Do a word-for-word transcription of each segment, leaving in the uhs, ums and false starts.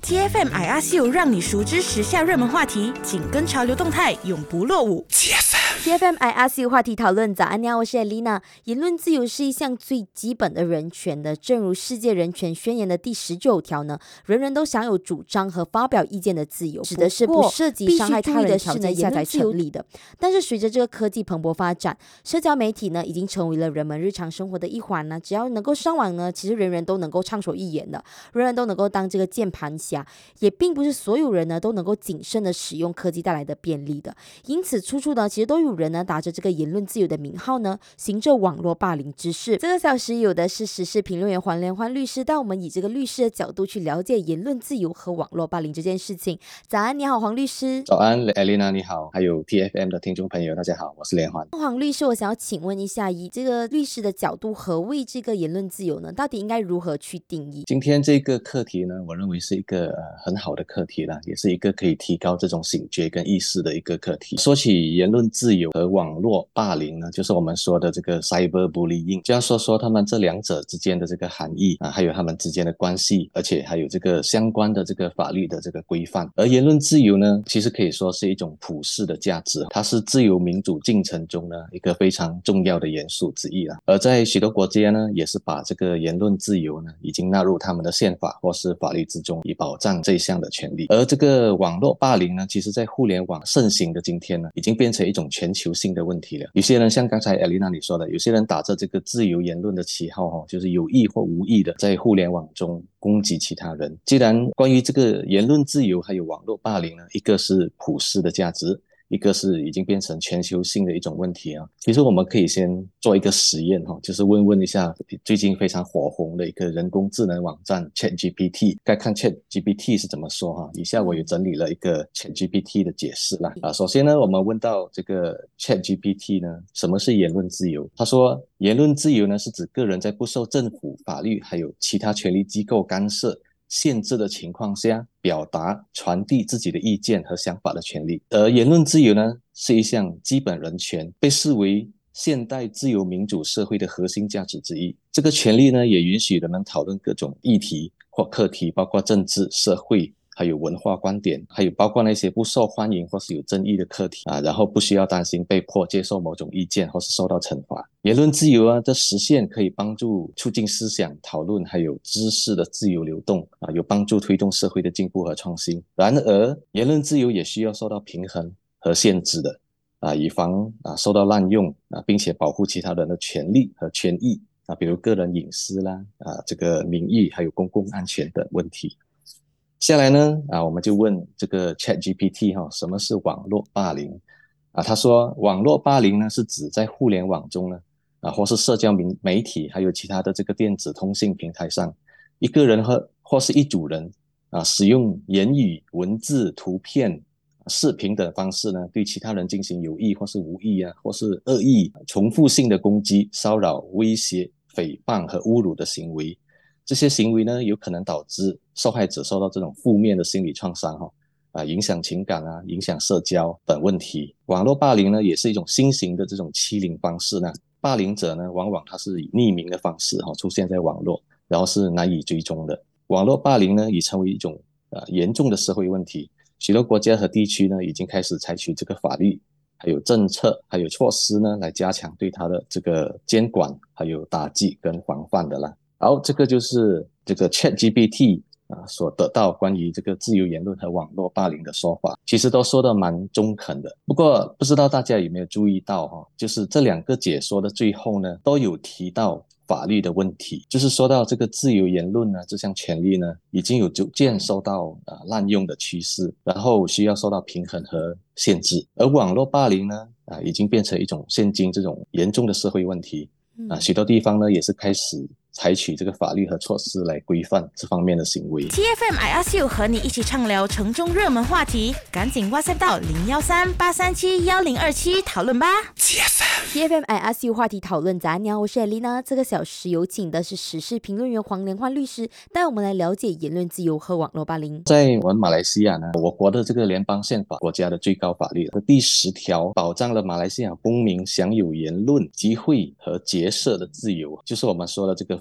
T F M I R C U 让你熟知时下热门话题，紧跟潮流动态，永不落伍。T F M I R C U 话题讨论，早安，你好，我是 Elena。言论自由是一项最基本的人权的，正如世界人权宣言的第十九条呢，人人都享有主张和发表意见的自由，指的是不涉及伤害他人的条件下才成立的。但是随着这个科技蓬勃发展，社交媒体呢已经成为了人们日常生活的一环呢。只要能够上网呢，其实人人都能够畅所欲言的，人人都能够当这个键盘侠，也并不是所有人呢都能够谨慎的使用科技带来的便利的。因此，处处呢其实都有人呢打着这个言论自由的名号呢，行着网络霸凌之事。这个小时有的是时事评论员黄连欢律师，带我们以这个律师的角度去了解言论自由和网络霸凌这件事情。早安，你好，黄律师。 早安 Elena 你好，还有 T F M 的听众朋友大家好，我是连欢。 黄律师，我想要请问一下，以这个律师的角度，何谓这个言论自由呢？到底应该如何去定义？ 今天这个课题呢，我认为是一个、呃、很好的课题啦，也是一个可以提高这种醒觉跟意识的一个课题。说起言论自由和网络霸凌呢，就是我们说的这个 cyberbullying， 就要说说他们这两者之间的这个含义啊，还有他们之间的关系，而且还有这个相关的这个法律的这个规范。而言论自由呢，其实可以说是一种普世的价值，它是自由民主进程中呢一个非常重要的元素之一啦。而在许多国家呢，也是把这个言论自由呢已经纳入他们的宪法或是法律之中，以保障这一项的权利。而这个网络霸凌呢，其实在互联网盛行的今天呢，已经变成一种全球性的问题了。有些人像刚才 Elena 你说的，有些人打着这个自由言论的旗号、哦、就是有意或无意的在互联网中攻击其他人。既然关于这个言论自由还有网络霸凌呢，一个是普世的价值，一个是已经变成全球性的一种问题啊。其实我们可以先做一个实验哈，就是问问一下最近非常火红的一个人工智能网站 ChatGPT， 该看 ChatGPT 是怎么说哈。以下我有整理了一个 ChatGPT 的解释啦。啊，首先呢，我们问到这个 ChatGPT 呢，什么是言论自由？他说，言论自由呢是指个人在不受政府、法律还有其他权力机构干涉限制的情况下，表达、传递自己的意见和想法的权利。而言论自由呢，是一项基本人权，被视为现代自由民主社会的核心价值之一。这个权利呢，也允许人们讨论各种议题或课题，包括政治、社会还有文化观点，还有包括那些不受欢迎或是有争议的课题啊，然后不需要担心被迫接受某种意见或是受到惩罚。言论自由啊的实现可以帮助促进思想讨论还有知识的自由流动啊，有帮助推动社会的进步和创新。然而言论自由也需要受到平衡和限制的啊，以防啊受到滥用啊，并且保护其他人的权利和权益啊，比如个人隐私啦啊，这个名誉还有公共安全的问题。下来呢啊，我们就问这个 ChatGPT 哈、哦，什么是网络霸凌啊？他说，网络霸凌呢是指在互联网中呢啊，或是社交媒体还有其他的这个电子通信平台上，一个人和或是一组人啊，使用言语、文字、图片、视频等方式呢，对其他人进行有意或是无意啊，或是恶意、重复性的攻击、骚扰、威胁、诽谤和侮辱的行为。这些行为呢，有可能导致受害者受到这种负面的心理创伤、哦啊、影响情感啊，影响社交等问题。网络霸凌呢，也是一种新型的这种欺凌方式呢。霸凌者呢，往往他是以匿名的方式、哦、出现在网络，然后是难以追踪的。网络霸凌呢，已成为一种、呃、严重的社会问题。许多国家和地区呢，已经开始采取这个法律、还有政策、还有措施呢，来加强对它的这个监管、还有打击跟防范的啦。好，这个就是这个 ChatGPT 啊所得到关于这个自由言论和网络霸凌的说法，其实都说得蛮中肯的。不过不知道大家有没有注意到哈、哦，就是这两个解说的最后呢，都有提到法律的问题，就是说到这个自由言论呢，这项权利呢，已经有逐渐受到啊滥用的趋势，然后需要受到平衡和限制。而网络霸凌呢，啊已经变成一种现今这种严重的社会问题啊，许多地方呢也是开始采取这个法律和措施来规范这方面的行为。 T F M I R C U 和你一起畅聊城中热门话题，赶紧 WhatsApp 到零一三八三七一零二七讨论吧。 T F M T F M I R C U 话题讨论，早安，你好，我是 Elena。这个小时有请的是时事评论员黄连欢律师，带我们来了解言论自由和网络霸凌。 在我们马来西亚呢，我国的这个联邦宪法，国家的最高法律的第十条，保障了马来西亚公民享有言论、集会和结社的自由，就是我们说的这个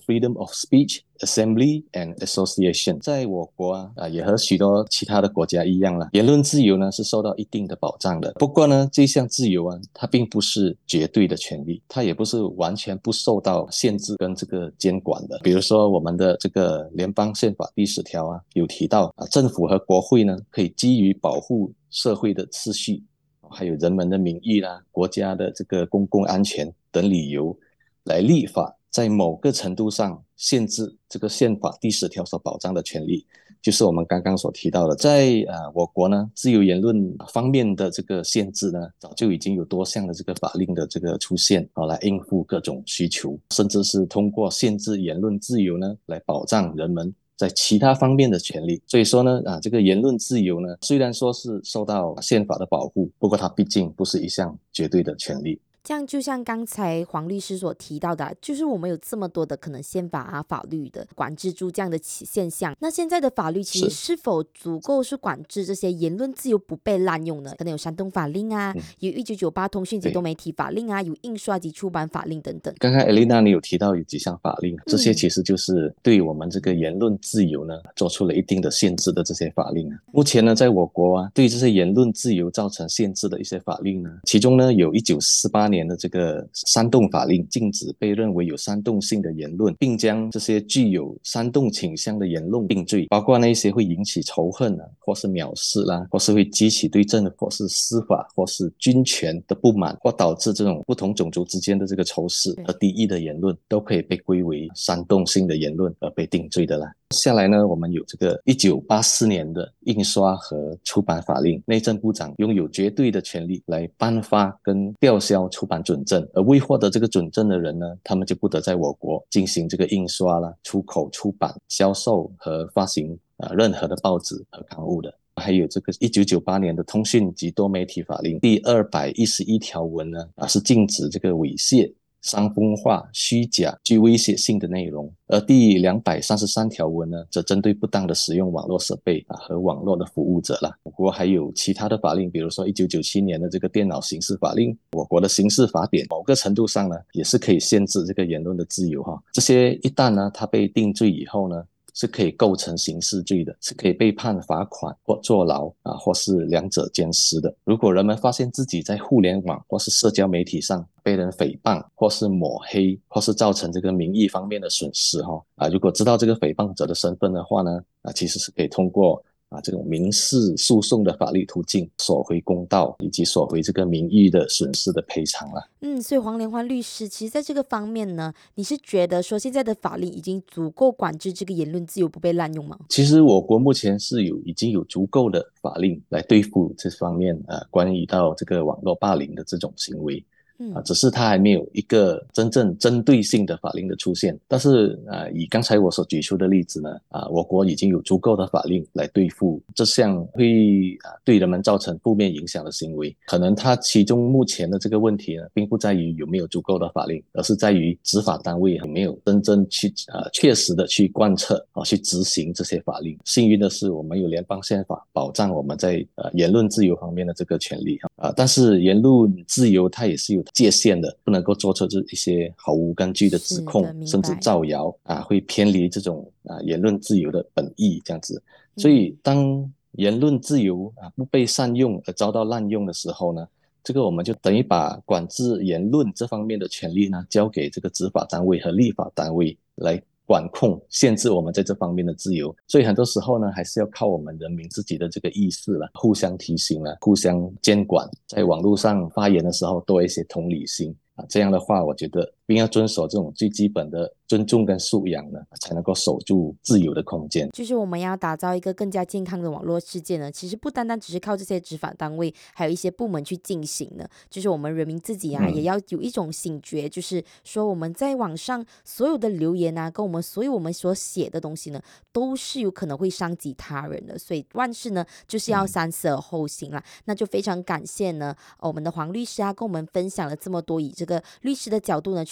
freedom of speech, assembly and association。 在我国啊，啊也和许多其他的国家一样啦，言论自由呢是受到一定的保障的。不过呢，这项自由啊，它并不是绝对的权利，它也不是完全不受到限制跟这个监管的。比如说我们的这个联邦宪法第十条啊，有提到啊，政府和国会呢可以基于保护社会的秩序，还有人们的名誉啦、国家的这个公共安全等理由来立法，在某个程度上限制这个宪法第十条所保障的权利，就是我们刚刚所提到的。在呃我国呢，自由言论方面的这个限制呢，早就已经有多项的这个法令的这个出现啊，来应付各种需求，甚至是通过限制言论自由呢，来保障人们在其他方面的权利。所以说呢，啊，这个言论自由呢，虽然说是受到宪法的保护，不过它毕竟不是一项绝对的权利。 这样就像刚才黄律师所提到的、啊、就是我们有这么多的可能宪法啊法律的管制住这样的现象，那现在的法律其实是否足够是管制这些言论自由不被滥用呢？可能有煽动法令啊、嗯、有一九九八通讯及多媒体法令啊，有印刷及出版法令等等。 刚刚 Elena 你有提到有几项法令，这些其实就是对我们这个言论自由呢、嗯、做出了一定的限制的这些法令。目前呢，在我国啊，对这些言论自由造成限制的一些法令呢，其中呢有一九四八年的这个煽动法令，禁止被认为有煽动性的言论，并将这些具有煽动倾向的言论定罪，包括那些会引起仇恨啊，或是藐视啦，或是会激起对政府或是司法或是军权的不满，或导致这种不同种族之间的这个仇视和敌意的言论，都可以被归为煽动性的言论而被定罪的啦。下来呢，我们有这个一九八四年的印刷和出版法令，内政部长拥有绝对的权利来颁发跟吊销出版准证，而未获得这个准证的人呢，他们就不得在我国进行这个印刷啦、出口、出版、销售和发行、呃、任何的报纸和刊物的。还有这个一九九八年的通讯及多媒体法令第二百一十一条文呢，啊是禁止这个猥亵、伤风化、虚假、具威胁性的内容，而第两百三十三条文呢，则针对不当的使用网络设备啊和网络的服务者啦。我国还有其他的法令，比如说一九九七年的这个电脑刑事法令，我国的刑事法典某个程度上呢，也是可以限制这个言论的自由哈。这些一旦呢，它被定罪以后呢，是可以构成刑事罪的，是可以被判罚款或坐牢啊，或是两者兼施的。如果人们发现自己在互联网或是社交媒体上被人诽谤，或是抹黑，或是造成这个名誉方面的损失哈啊，如果知道这个诽谤者的身份的话呢，啊，其实是可以通过啊，这种民事诉讼的法律途径索回公道，以及索回这个名誉的损失的赔偿了。 嗯，所以黄连欢律师，其实在这个方面呢，你是觉得说现在的法令已经足够管制这个言论自由不被滥用吗？ 其实我国目前是有已经有足够的法令来对付这方面呃关于到这个网络霸凌的这种行为。啊，只是它还没有一个真正针对性的法令的出现。但是啊，以刚才我所举出的例子呢，啊，我国已经有足够的法令来对付这项会啊对人们造成负面影响的行为。可能它其中目前的这个问题呢，并不在于有没有足够的法令，而是在于执法单位有没有真正去啊确实的去贯彻啊去执行这些法令。幸运的是，我们有联邦宪法保障我们在呃言论自由方面的这个权利啊，但是言论自由它也是有界限的，不能够做出这一些毫无根据的指控，甚至造谣啊，会偏离这种啊言论自由的本意这样子。所以当言论自由啊不被善用而遭到滥用的时候呢，这个我们就等于把管制言论这方面的权利呢交给这个执法单位和立法单位来管控限制我们在这方面的自由。所以很多时候呢，还是要靠我们人民自己的这个意识啦，互相提醒啦，互相监管，在网络上发言的时候多一些同理心啊，这样的话我觉得并要遵守这种最基本的尊重跟素养呢，才能够守住自由的空间。 就是我们要打造一个更加健康的网络世界呢，其实不单单只是靠这些执法单位还有一些部门去进行的，就是我们人民自己啊、嗯、也要有一种醒觉，就是说我们在网上所有的留言啊，跟我们所有我们所写的东西呢，都是有可能会伤及他人的，所以万事呢就是要三思而后行啦、嗯、那就非常感谢呢我们的黄律师啊，跟我们分享了这么多，以这个律师的角度呢去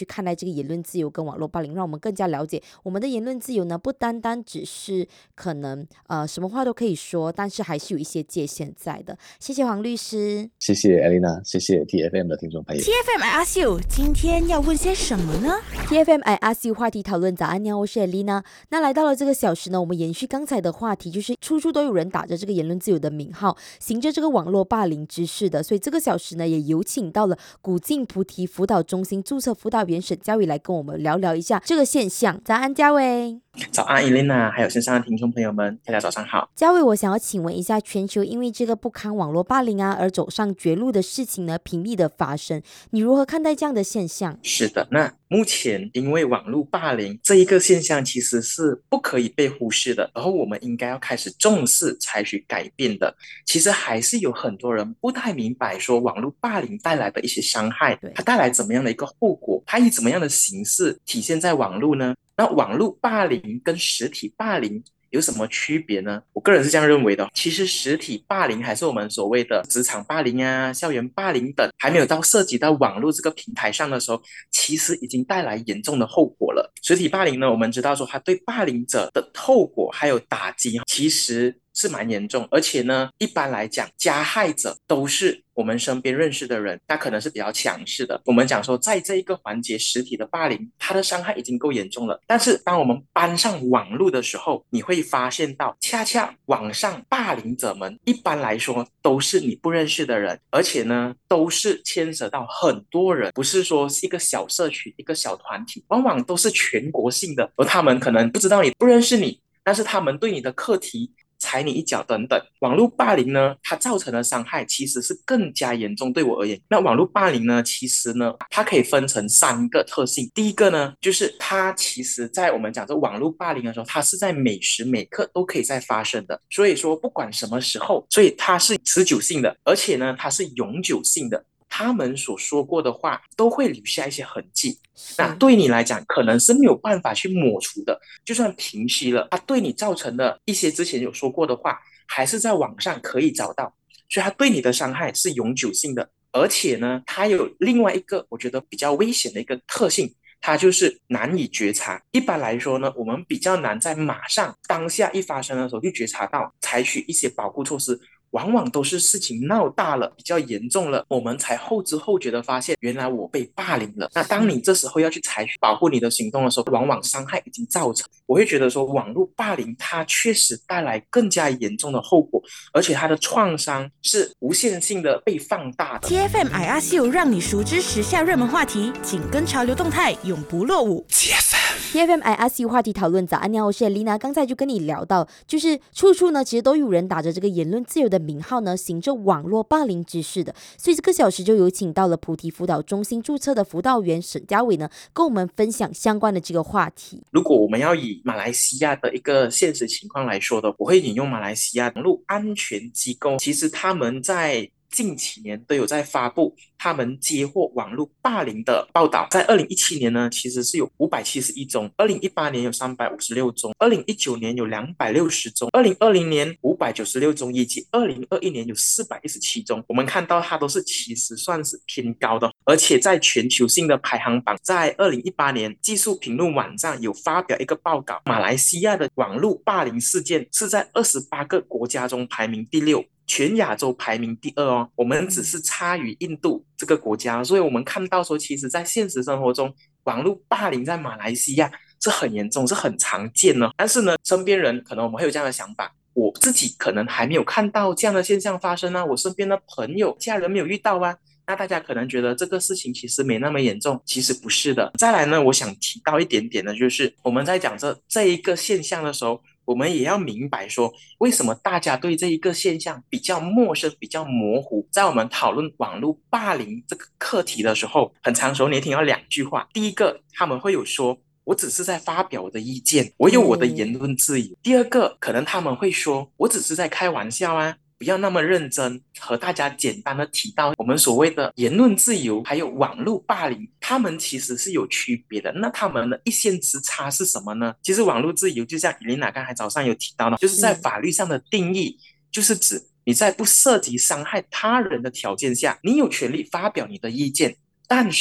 去看待这个言论自由跟网络霸凌，让我们更加了解我们的言论自由呢，不单单只是可能呃什么话都可以说，但是还是有一些界限在的。谢谢黄律师， 谢谢 Elena， 谢谢 T F M 的听众朋友。 T F M I Ask You， 今天要问些什么呢？ T F M I Ask You 话题讨论，早安，你好，我是 Elena。那来到了这个小时呢，我们延续刚才的话题，就是处处都有人打着这个言论自由的名号，行着这个网络霸凌之事的，所以这个小时呢，也有请到了古晋菩提辅导中心注册辅导员沈嘉伟来跟我们聊聊一下这个现象。早安，嘉伟。 早安 Elena， 还有线上的听众朋友们，大家早上好。 嘉伟，我想要请问一下，全球因为这个不堪网络霸凌啊而走上绝路的事情呢，频密的发生，你如何看待这样的现象？ 是的，那目前因为网络霸凌这一个现象其实是不可以被忽视的，然后我们应该要开始重视，采取改变的。其实还是有很多人不太明白说网络霸凌带来的一些伤害，它带来怎么样的一个后果，它以怎么样的形式体现在网络呢？那网络霸凌跟实体霸凌有什么区别呢？我个人是这样认为的，其实实体霸凌还是我们所谓的职场霸凌啊、校园霸凌等，还没有到涉及到网络这个平台上的时候，其实已经带来严重的后果了。实体霸凌呢，我们知道说它对霸凌者的后果还有打击其实是蛮严重，而且呢，一般来讲，加害者都是我们身边认识的人，他可能是比较强势的。我们讲说，在这一个环节，实体的霸凌，它的伤害已经够严重了。但是，当我们搬上网络的时候，你会发现到，恰恰网上霸凌者们，一般来说都是你不认识的人，而且呢，都是牵扯到很多人，不是说是一个小社区、一个小团体，往往都是全国性的，而他们可能不知道你，不认识你，但是他们对你的课题踩你一脚等等。网络霸凌呢，它造成的伤害其实是更加严重，对我而言。那网络霸凌呢，其实呢，它可以分成三个特性。第一个呢，就是它其实在我们讲这网络霸凌的时候，它是在每时每刻都可以在发生的，所以说不管什么时候，所以它是持久性的，而且呢，它是永久性的。他们所说过的话都会留下一些痕迹，那对你来讲可能是没有办法去抹除的，就算平息了，他对你造成的一些之前有说过的话还是在网上可以找到，所以他对你的伤害是永久性的。而且呢，他有另外一个我觉得比较危险的一个特性，它就是难以觉察。一般来说呢，我们比较难在马上当下一发生的时候就觉察到，采取一些保护措施，往往都是事情闹大了，比较严重了，我们才后知后觉的发现，原来我被霸凌了。那当你这时候要去采取保护你的行动的时候，往往伤害已经造成。我会觉得说，网络霸凌它确实带来更加严重的后果，而且它的创伤是无限性的被放大的。 T F M I Ask You 让你熟知时下热门话题，紧跟潮流动态，永不落伍。T F M T F M I Ask You 话题讨论，早安，你好，我是 Elena。刚才就跟你聊到，就是处处呢，其实都有人打着这个言论自由的名号呢，行着网络霸凌之事的。所以这个小时就有请到了菩提辅导中心注册的辅导员沈嘉伟呢，跟我们分享相关的这个话题。 如果我们要以马来西亚的一个现实情况来说的，我会引用马来西亚网络安全机构，其实他们在近几年都有在发布他们接获网络霸凌的报道。在二零一七年呢，其实是有五百七十一宗，二零一八年有三百五十六宗，二零一九年有两百六十宗，二零二零年五百九十六宗，以及二零二一年有四百一十七宗。我们看到它都是其实算是偏高的，而且在全球性的排行榜，在二零一八年技术评论网站有发表一个报告，马来西亚的网络霸凌事件是在二十八个国家中排名第六，全亚洲排名第二哦，我们只是差于印度这个国家。所以我们看到说，其实在现实生活中，网络霸凌在马来西亚是很严重，是很常见的。但是呢，身边人可能我们会有这样的想法，我自己可能还没有看到这样的现象发生啊，我身边的朋友家人没有遇到啊，那大家可能觉得这个事情其实没那么严重，其实不是的。再来呢，我想提到一点点的就是我们在讲这这一个现象的时候，我们也要明白说，为什么大家对这一个现象比较陌生，比较模糊。在我们讨论网络霸凌这个课题的时候，很常时候你也听到两句话。第一个，他们会有说，我只是在发表我的意见，我有我的言论自由。第二个，可能他们会说，我只是在开玩笑啊，不要那么认真，和大家简单的提到我们所谓的言论自由还有网络霸凌，他们其实是有区别的。那他们的一线之差是什么呢？其实网络自由就像伊琳娜刚才早上有提到的，就是在法律上的定义，就是指你在不涉及伤害他人的条件下，你有权利发表你的意见，但是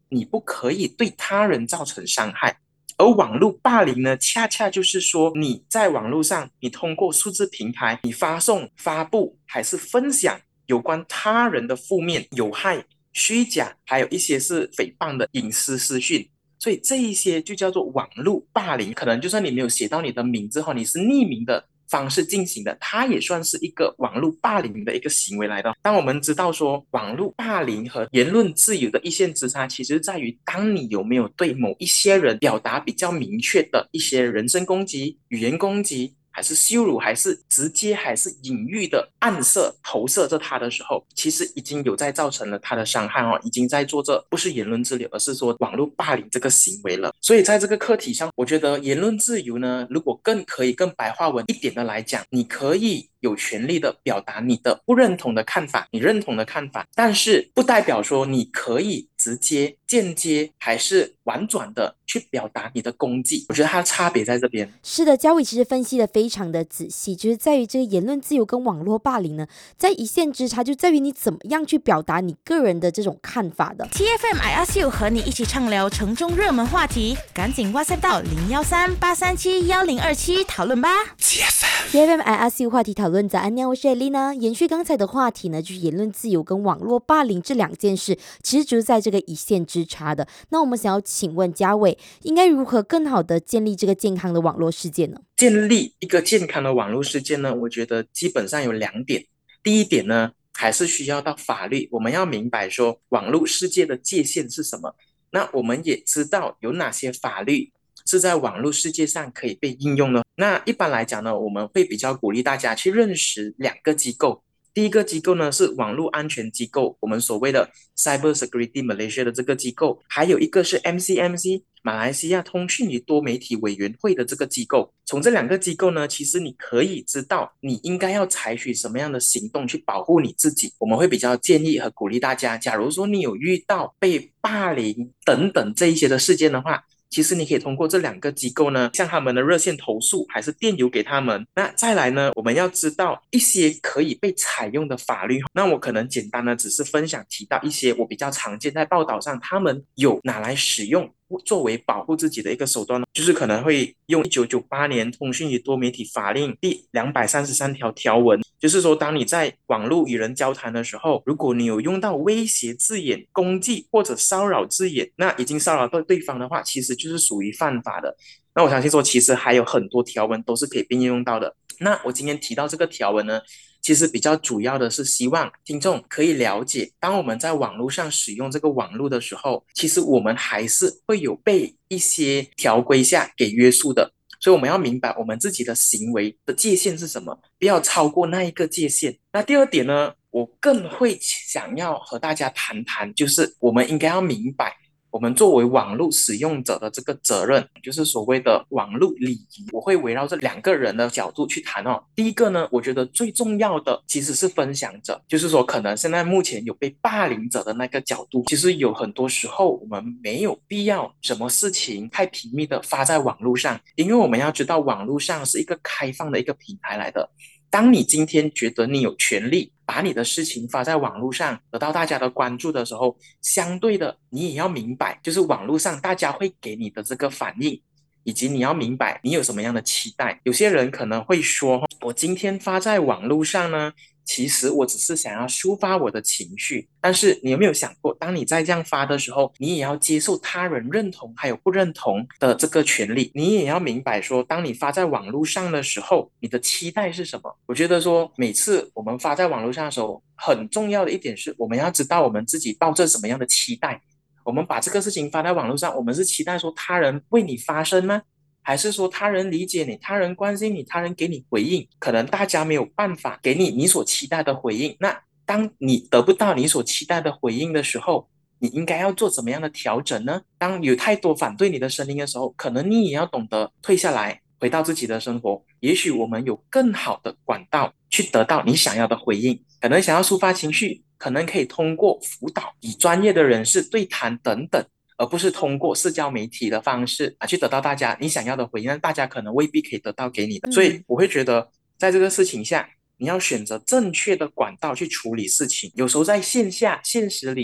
你不可以对他人造成伤害。而网络霸凌呢，恰恰就是说你在网络上，你通过数字平台，你发送、发布还是分享有关他人的负面、有害、虚假，还有一些是诽谤的隐私私讯。所以这一些就叫做网络霸凌，可能就算你没有写到你的名字后，你是匿名的方式进行的，它也算是一个网络霸凌的一个行为来的。当我们知道说网络霸凌和言论自由的一线之差，其实在于当你有没有对某一些人表达比较明确的一些人身攻击、语言攻击，还是羞辱，还是直接，还是隐喻的暗射投射着他的时候，其实已经有在造成了他的伤害哦，已经在做着不是言论自由，而是说网络霸凌这个行为了。所以在这个课题上，我觉得言论自由呢，如果更可以更白话文一点的来讲，你可以有权利的表达你的不认同的看法，你认同的看法，但是不代表说你可以直接、间接还是婉转的去表达你的攻击。我觉得它的差别在这边。 是的，嘉伟其实分析的非常的仔细，就是在于这个言论自由跟网络霸凌呢，在一线之差就在于你怎么样去表达你个人的这种看法的。 T F M I ask you 和你一起畅聊城中热门话题，赶紧 WhatsApp 到零幺三八三七幺零二七讨论吧。 T F M I ask you 话题讨论，早安，你好，我是 Elena。延续刚才的话题呢，就是言论自由跟网络霸凌这两件事，其实就是在这个一线之差的。那我们想要请问嘉伟，应该如何更好的建立这个健康的网络世界呢？ 建立一个健康的网络世界呢，我觉得基本上有两点。第一点呢，还是需要到法律，我们要明白说网络世界的界限是什么。那我们也知道有哪些法律是在网络世界上可以被应用呢？那一般来讲呢，我们会比较鼓励大家去认识两个机构。第一个机构呢是网络安全机构，我们所谓的 Cyber Security Malaysia 的这个机构，还有一个是 M C M C 马来西亚通讯与多媒体委员会的这个机构。从这两个机构呢，其实你可以知道你应该要采取什么样的行动去保护你自己。我们会比较建议和鼓励大家，假如说你有遇到被霸凌等等这一些的事件的话，其实你可以通过这两个机构呢，向他们的热线投诉，还是电邮给他们。那再来呢，我们要知道一些可以被采用的法律。那我可能简单的只是分享提到一些我比较常见在报道上，他们有拿来使用作为保护自己的一个手段，就是可能会用一九九八年通讯与多媒体法令第两百三十三条条文，就是说当你在网络与人交谈的时候，如果你有用到威胁字眼、攻击或者骚扰字眼，那已经骚扰到对方的话，其实就是属于犯法的。那我相信说其实还有很多条文都是可以并用到的。那我今天提到这个条文呢，其实比较主要的是希望听众可以了解，当我们在网络上使用这个网络的时候，其实我们还是会有被一些条规下给约束的。所以我们要明白我们自己的行为的界限是什么，不要超过那一个界限。那第二点呢，我更会想要和大家谈谈，就是我们应该要明白我们作为网络使用者的这个责任，就是所谓的网络礼仪。我会围绕这两个人的角度去谈哦。第一个呢，我觉得最重要的其实是分享者，就是说可能现在目前有被霸凌者的那个角度，其实有很多时候我们没有必要什么事情太频密的发在网络上，因为我们要知道网络上是一个开放的一个平台来的。当你今天觉得你有权利把你的事情发在网络上得到大家的关注的时候，相对的你也要明白，就是网络上大家会给你的这个反应，以及你要明白你有什么样的期待。有些人可能会说，我今天发在网络上呢，其实我只是想要抒发我的情绪，但是你有没有想过，当你在这样发的时候，你也要接受他人认同还有不认同的这个权利。你也要明白说，当你发在网络上的时候，你的期待是什么。我觉得说每次我们发在网络上的时候，很重要的一点是我们要知道我们自己抱着什么样的期待。我们把这个事情发在网络上，我们是期待说他人为你发声吗？还是说他人理解你，他人关心你，他人给你回应？可能大家没有办法给你你所期待的回应。那当你得不到你所期待的回应的时候，你应该要做怎么样的调整呢？当有太多反对你的声音的时候，可能你也要懂得退下来，回到自己的生活。也许我们有更好的管道去得到你想要的回应。可能想要抒发情绪，可能可以通过辅导，以专业的人士对谈等等，而不是通过社交媒体的方式啊去得到大家你想要的回应，但大家可能未必可以得到给你的。所以我会觉得在这个事情下，你要选择正确的管道去处理事情。有时候在线下现实里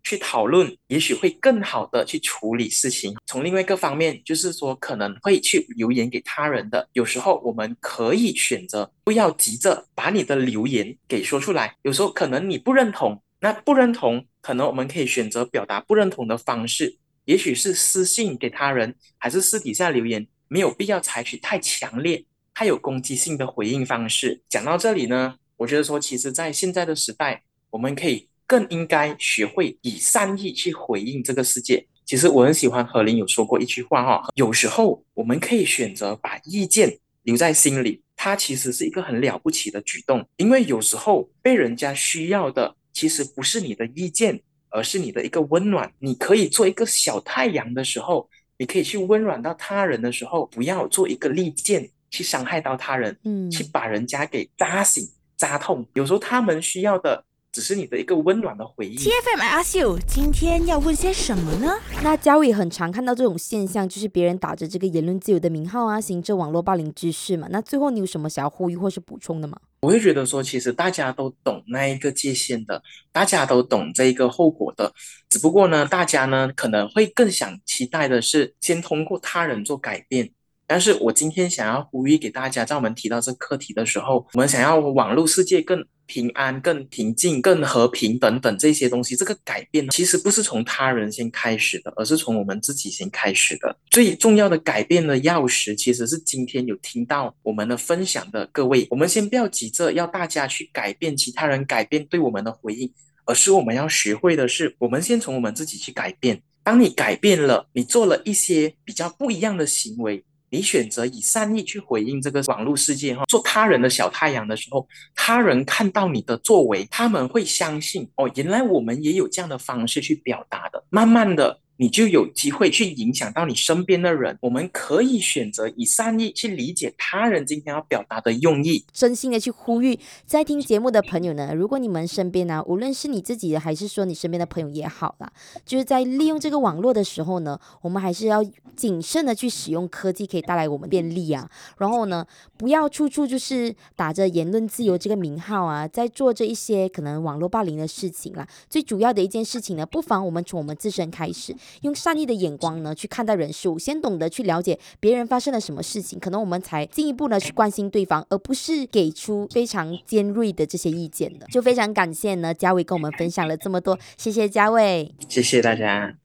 去讨论，也许会更好的去处理事情。从另外一个方面，就是说可能会去留言给他人的，有时候我们可以选择不要急着把你的留言给说出来，有时候可能你不认同，那不认同可能我们可以选择表达不认同的方式，也许是私信给他人，还是私底下留言，没有必要采取太强烈太有攻击性的回应方式。讲到这里呢，我觉得说其实在现在的时代，我们可以更应该学会以善意去回应这个世界。其实我很喜欢何林有说过一句话哈，有时候我们可以选择把意见留在心里，它其实是一个很了不起的举动。因为有时候被人家需要的其实不是你的意见，而是你的一个温暖。你可以做一个小太阳的时候，你可以去温暖到他人的时候，不要做一个利剑去伤害到他人， 嗯， 去把人家给扎醒扎痛。有时候他们需要的只是你的一个温暖的回应。 T F M I ask you 今天要问些什么呢？ 那嘉伟很常看到这种现象，就是别人打着这个言论自由的名号啊，行这网络霸凌之事嘛。那最后你有什么想要呼吁或是补充的吗？ 我会觉得说其实大家都懂那一个界限的，大家都懂这一个后果的，只不过呢大家呢可能会更想期待的是先通过他人做改变。但是我今天想要呼吁给大家，在我们提到这课题的时候，我们想要网络世界更平安、更平静、更和平等等这些东西，这个改变呢，其实不是从他人先开始的，而是从我们自己先开始的。最重要的改变的钥匙，其实是今天有听到我们的分享的各位，我们先不要急着要大家去改变其他人，改变对我们的回应，而是我们要学会的是，我们先从我们自己去改变。当你改变了，你做了一些比较不一样的行为，你选择以善意去回应这个网络世界，做他人的小太阳的时候，他人看到你的作为，他们会相信哦，原来我们也有这样的方式去表达的。慢慢的你就有机会去影响到你身边的人。我们可以选择以善意去理解他人今天要表达的用意， 真心的去呼吁在听节目的朋友呢，如果你们身边呢，无论是你自己的还是说你身边的朋友也好啦，就是在利用这个网络的时候呢，我们还是要谨慎的去使用科技可以带来我们便利啊，然后呢不要处处就是打着言论自由这个名号啊，在做这一些可能网络霸凌的事情啦。最主要的一件事情呢，不妨我们从我们自身开始，用善意的眼光呢去看待人事物，先懂得去了解别人发生了什么事情，可能我们才进一步呢去关心对方，而不是给出非常尖锐的这些意见的。就非常感谢呢嘉伟跟我们分享了这么多，谢谢嘉伟， 谢谢大家。